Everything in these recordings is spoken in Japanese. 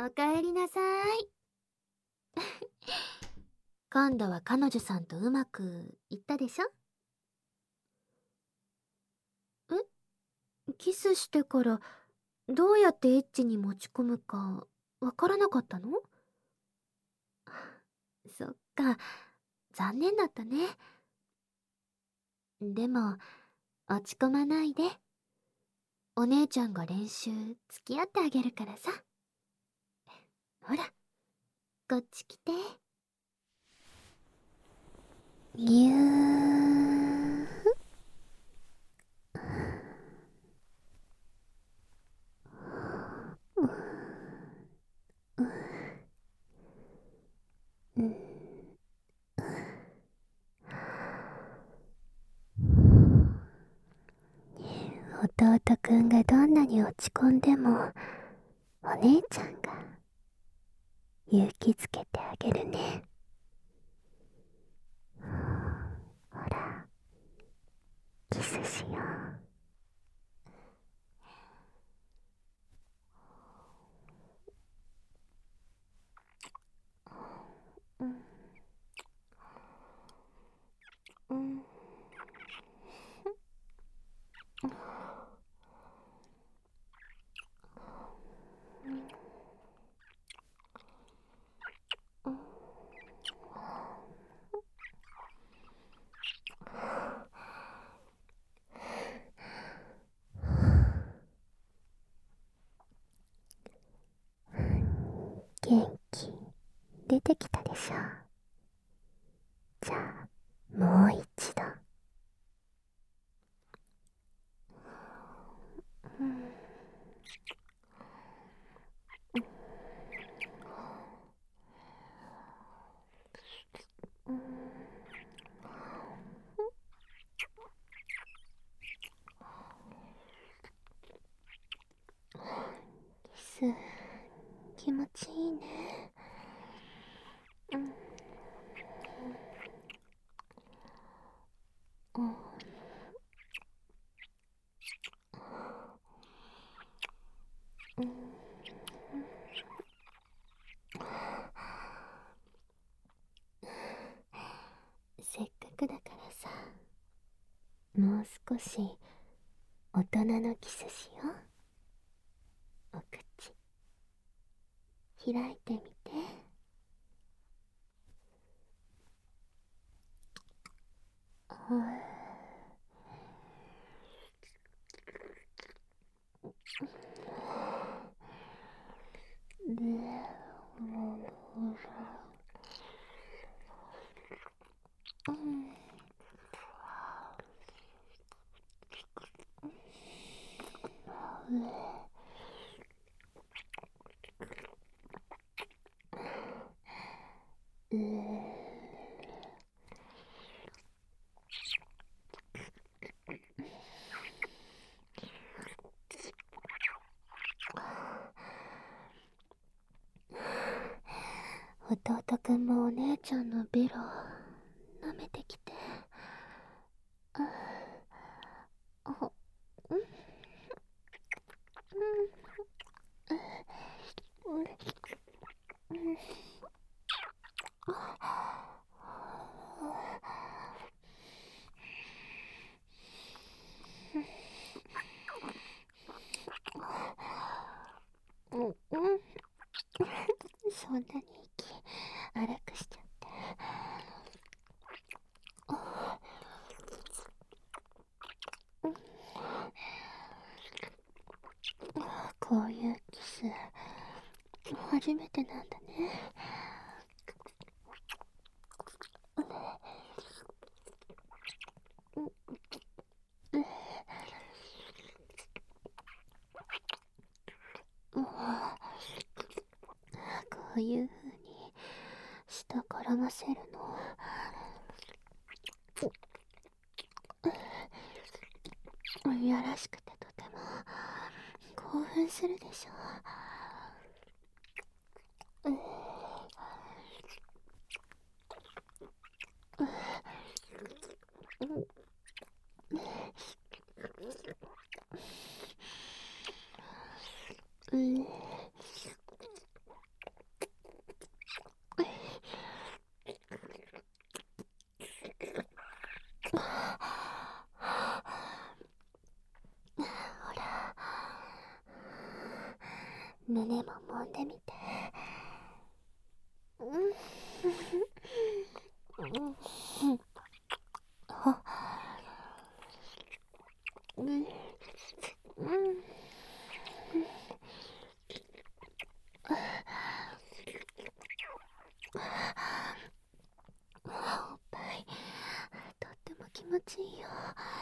おかえりなさい。今度は彼女さんとうまくいったでしょ？キスしてからどうやってエッチに持ち込むかわからなかったの？そっか、残念だったね。でも、落ち込まないで。お姉ちゃんが練習付き合ってあげるからさ。ほら、こっち来て。ぎゅー。うん。弟くんがどんなに落ち込んでも、お姉ちゃんが勇気づけてあげるね。ほら、キスしよう。うん。うん。元気出てきたでしょ。じゃあ、もう一度。うん。うん。キス、気持ちいいね。うん。うん。うん。せっかくだからさ、もう少し大人のキスしよう。お口開いてみて。うん。弟くんもお姉ちゃんのベロ舐めてきて。あ、うん、うん、うん、うん、うん、そんなに息荒くしちゃって。こういうキス初めてなんだね。こういう風に舌絡ませるのいやらしくてとても興奮するでしょ。うん。 胸も揉んでみて。おっぱいとっても気持ちいいよ。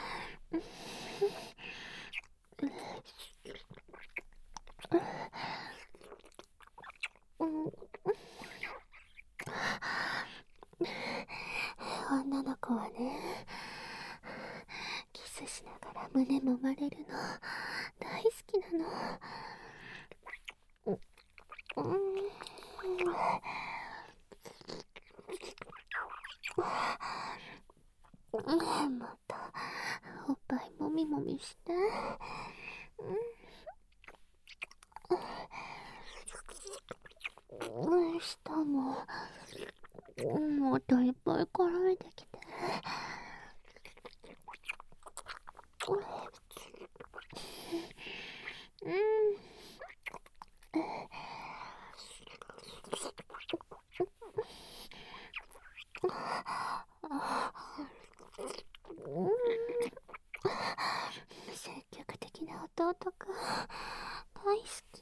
女の子はね、キスしながら胸揉まれるの大好きなの。もっとおっぱいもみもみして。舌ももっといっぱい絡めてきて。積極的な弟くん大好き。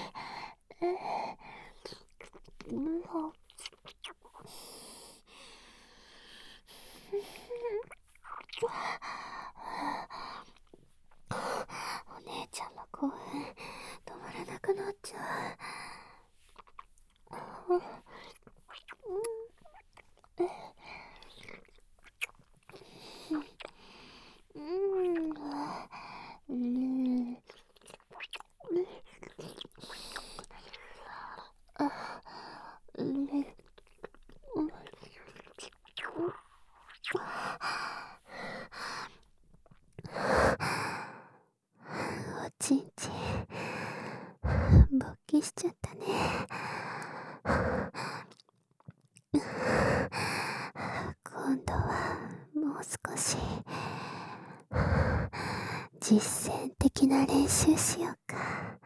お姉ちゃんの興奮止まらなくなっちゃう。おちんちん勃起しちゃったね。今度はもう少し実践的な練習しようか。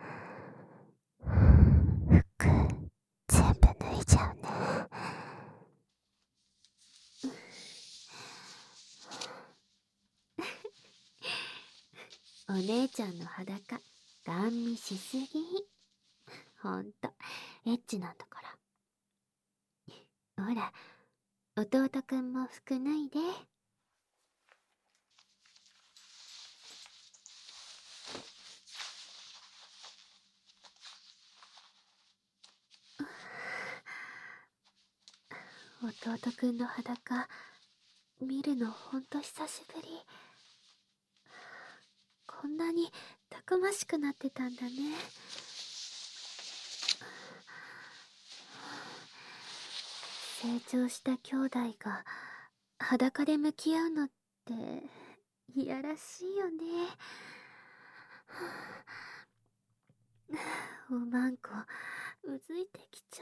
服全部脱いじゃうね。お姉ちゃんの裸ガン見しすぎ。ほんとエッチなんだから。ほら、弟くんも服脱いで。弟くんの裸見るのほんと久しぶり。こんなにたくましくなってたんだね。成長した兄弟が裸で向き合うのっていやらしいよね。おまんこうずいてきちゃ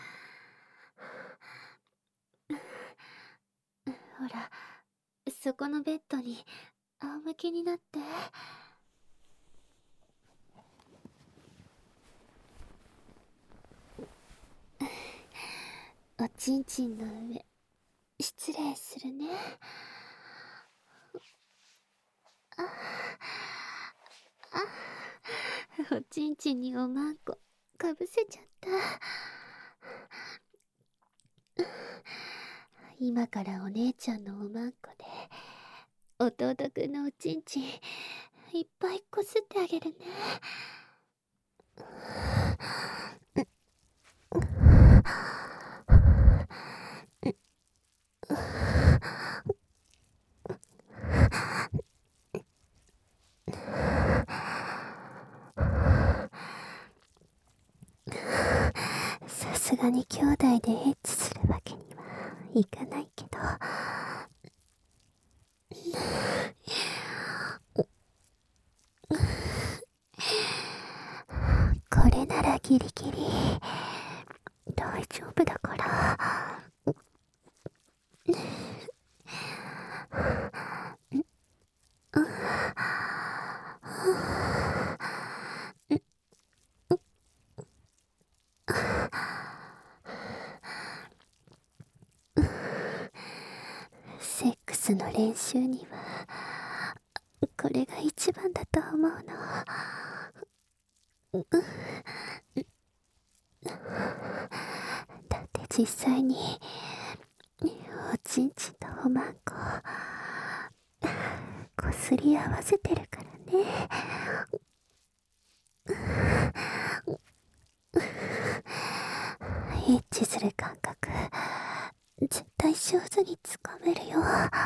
う。ほら、そこのベッドに仰向けになって。おちんちんの上失礼するね。おちんちんにおまんこかぶせちゃった。今からお姉ちゃんのおまんこで弟くんのおちんちんいっぱいこすってあげるね。さすがに兄弟でエッチするわけにはいかないけど。これならギリギリ大丈夫だから。 練習にはこれが一番だと思うの。だって実際におちんちんとおまんここすり合わせてるからね。エッチする感覚絶対上手につかめるよ。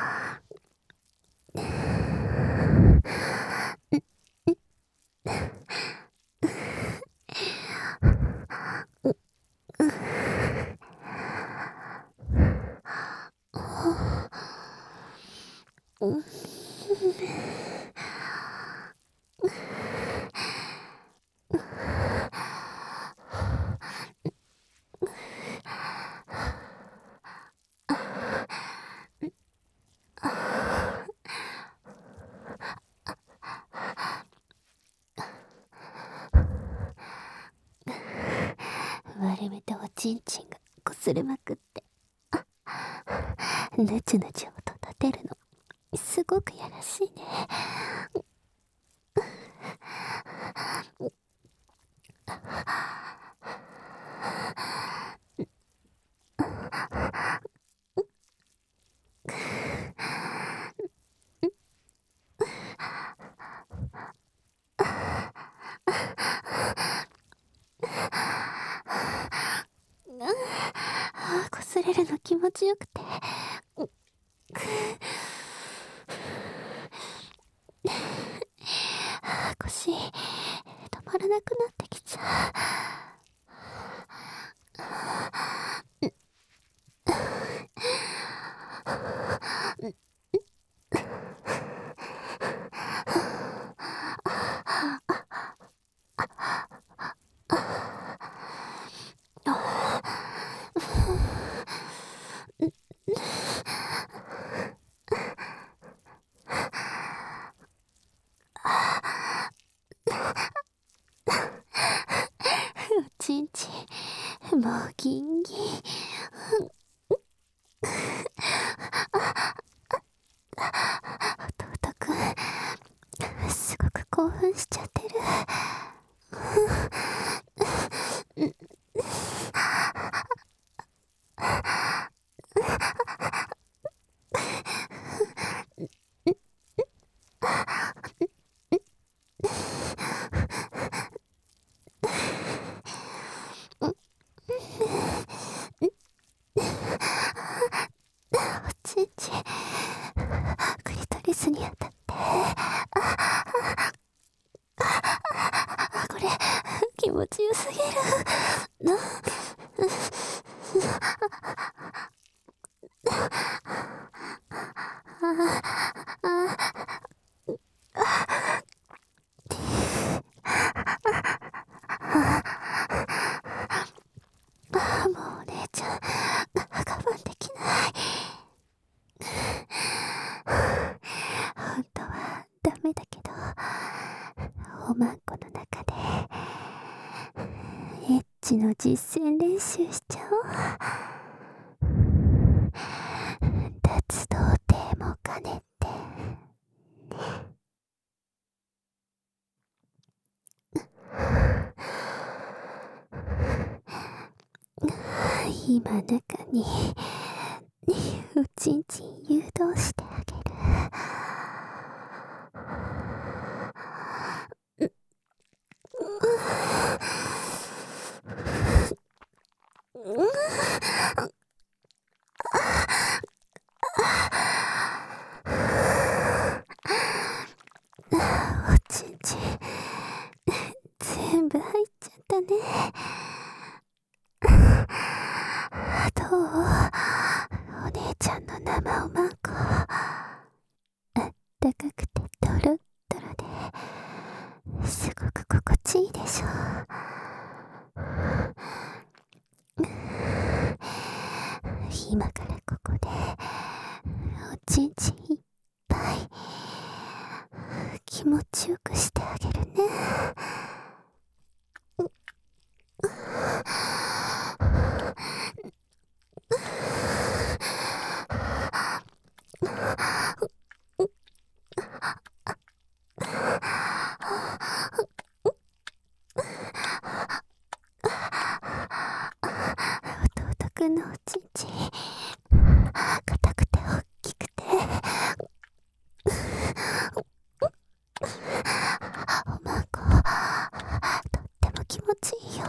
割れ目とおちんちんがこすれまくって、ぬちゅぬちゅ音立てるのすごくやらしいね。こすれるの気持ちよくて腰止まらなくなってきちゃう。おちんちんもうギンギン。弟くんすごく興奮しちゃってる。おちんちんクリトリスに当たってこれ気持ちよすぎるな。もうお姉ちゃん我慢できない。本当はダメだけどおまんこの中でエッチの実践練習しちゃおう。脱童貞も兼ねて今中におちんちん誘導してあげる。おちんちん全部入っちゃったね。どう？お姉ちゃんの生おまんこあったかくてドロッドロですごく心地いいでしょ。今からここでおちんちんいっぱい気持ちよくしてあげるね。お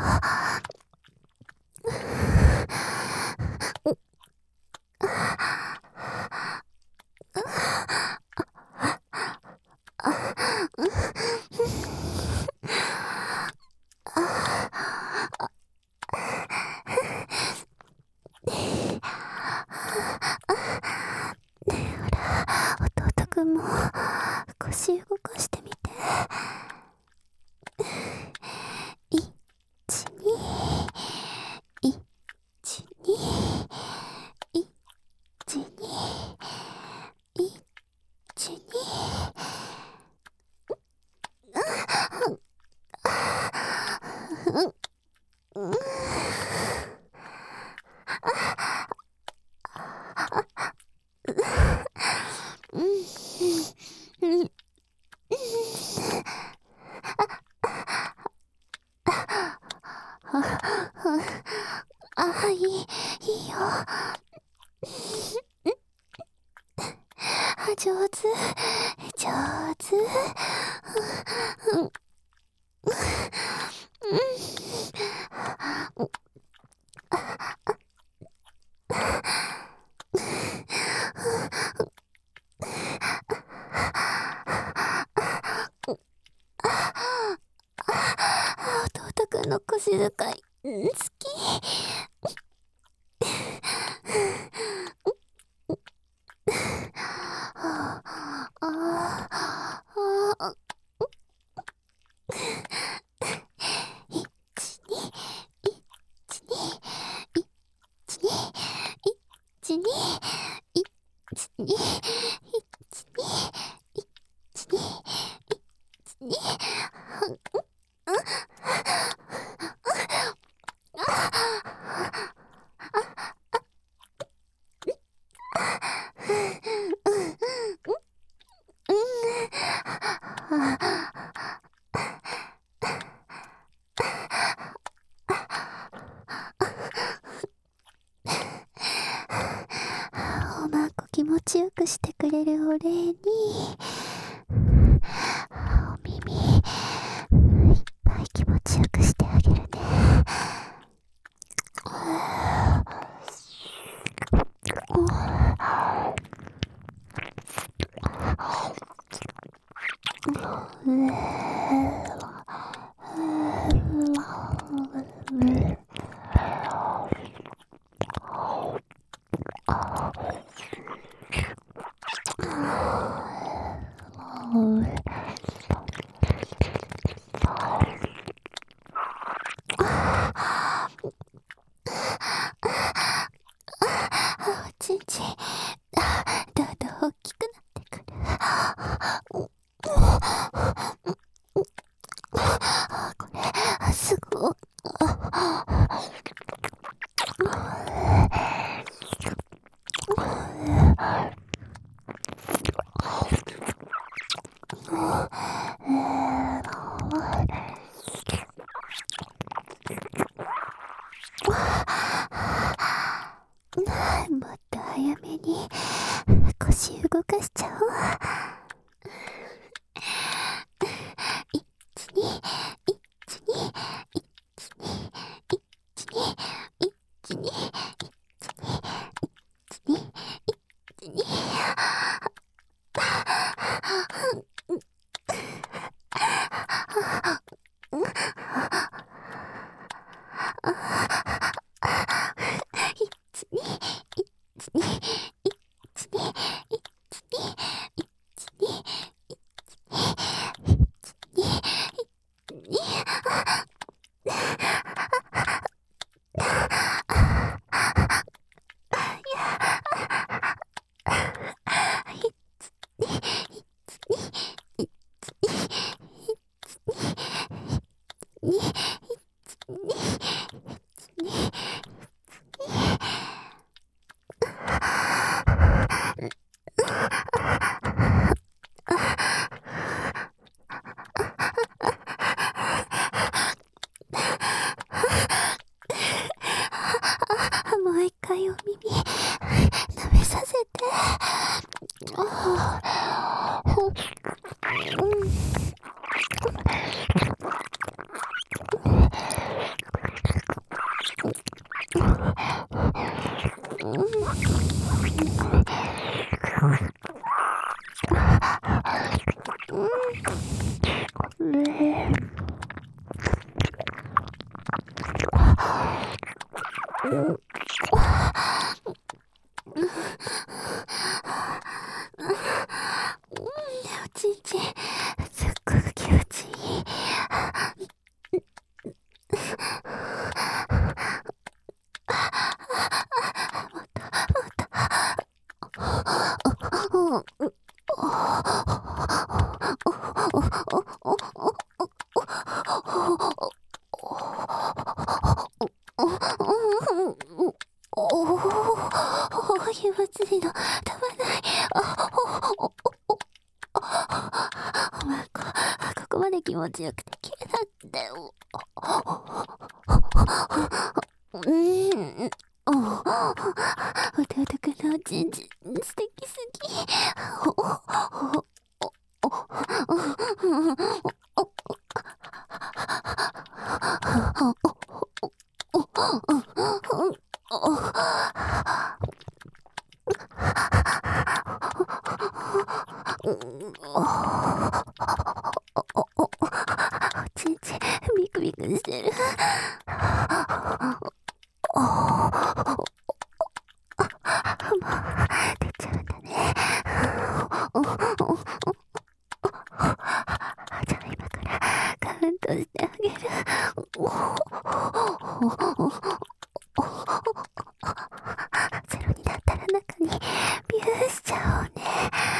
弟くんも腰動かしてみて。1、2、1、2、1、2、1、2。いいよ。上手。弟くんの腰遣い、好き。おまんこ気持ちよくしてくれるお礼に、お耳いっぱい気持ちよくしてあげるね。おちんちん、どんどん大きくなってくる。 おちんちんすっごく気持ちいい。気持ちいいのたまない。おまんこ、ここまで気持ちよくて綺麗なんだよ。弟くんのおちんちん素敵すぎ。おちんちんビクビクしてる。もう出ちゃうんだね。じゃあ今からカウントしてあげる。ゼロになったら中にビューしちゃおうね。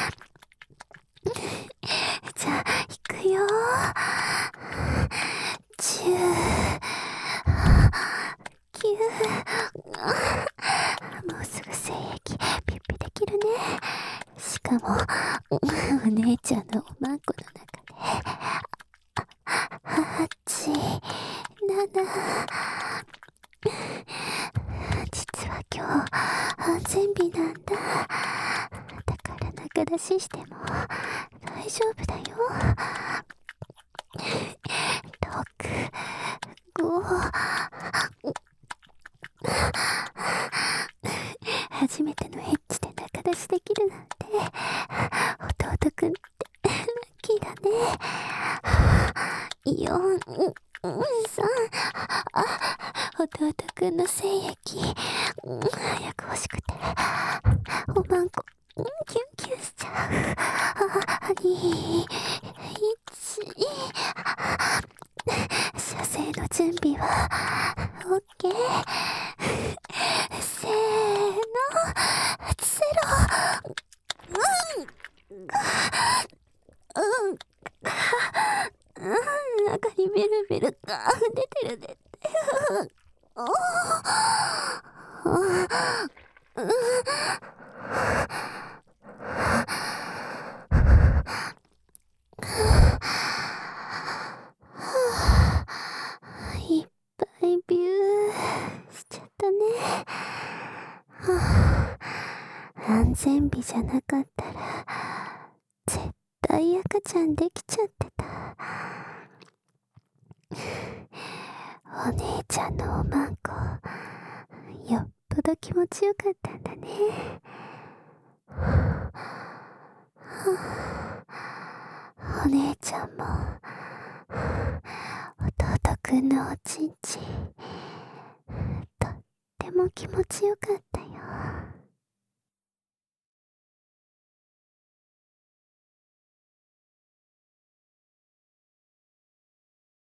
じゃあ行くよ。10、9、もうすぐ精液ピッピできるね。しかもお姉ちゃんのおまんこの中で8、7、実は今日安全日なんだ。だから中出ししても大丈夫だよ。6、5、初めてのエッチで中出しできるなんて弟くんってラッキーだね。4、3、弟くんの精液早く欲しくておまんこキュンキュンしちゃう。2、1、射精の準備はオッケー。せーの、ゼロ。中にベルベルが出てる出てる。いっぱいビューしちゃったね。安全日じゃなかったら絶対赤ちゃんできちゃってた。お姉ちゃんのおまんこよっぽど気持ちよかったんだね。お姉ちゃんも弟くんのおちんちんとっても気持ちよかったよ。